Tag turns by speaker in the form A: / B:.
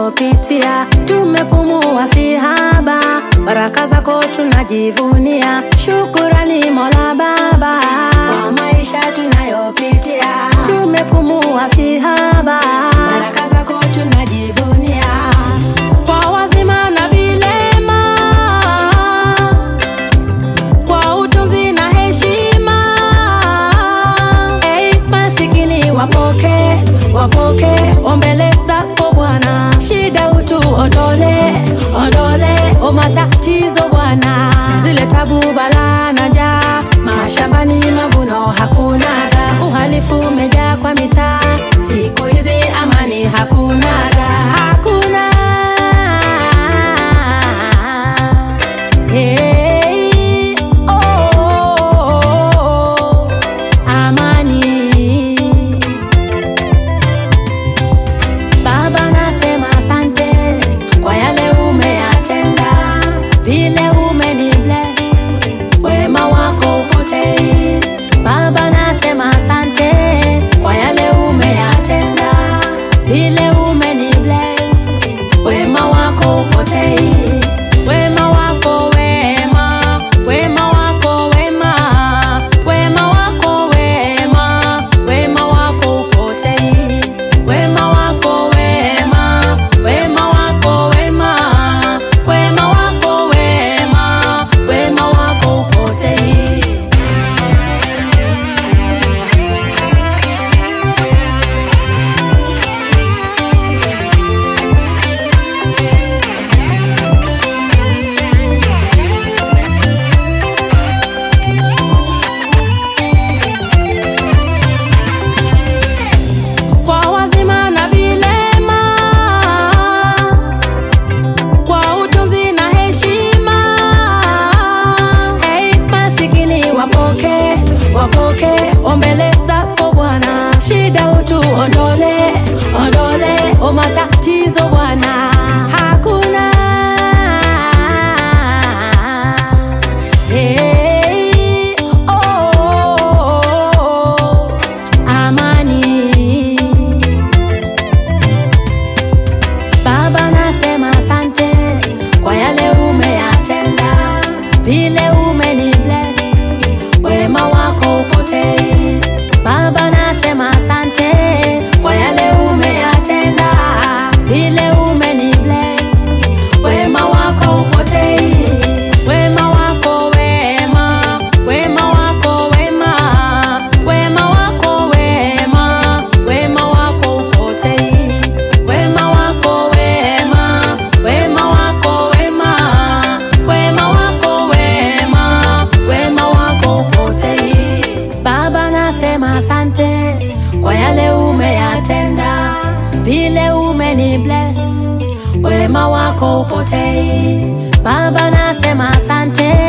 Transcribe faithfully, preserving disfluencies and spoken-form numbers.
A: tunayopitia, tumepumua si haba, baraka zako tunajivunia. Shukrani Mola Baba kwa maisha tunayopitia, tumepumua si haba, baraka zako tunajivunia. Kwa wazima na vilema, kwa utunzi na heshima, hey, masikini wapoke, wapoke ombele zako Bwana. Shida utuondole, ondole o matatizo Bwana. Zile tabu balaa na njaa, mashambani mavuno hakuna, uhalifu umejaa kwa mitaa, siku hizi amani hakuna, hakuna. Hey, oh, oh, oh, amani. Baba nasema asante kwa yale umeyatenda, vile umeni bless, wema wako upotei. Baba nasema asante kwa yale umeyatenda, vile umeni bless, wema wako upotei. Wema wako wema, wema wako wema, wema wako wema, wema wako upotei. Wema wako wema, wema wako wema, wema wako wema, wema wako upotei. Kwa wazima na vilema, kwa utunzi na heshima, hey, masikini wapoke, wapoke ombele zako Bwana. Shida utuondole, ondole o matatizo Bwana. Hakuna, hey, oh, oh, oh, amani. Baba nasema asante kwa yale umeyatenda, vile umeni bless, wema wako upotei. Baba nasema asante kwa yale umeyatenda, vile umeni bless, wema wako upotei. Wema wako wema, wema wako wema, wema wako wema, wema wako upotei. Wema wako wema, wema wako wema, wema wako wema, wema wako upotei. Baba nasema asante kwa yale umeyatenda, vile umeni bless, wema wako upotei. Baba nasema asante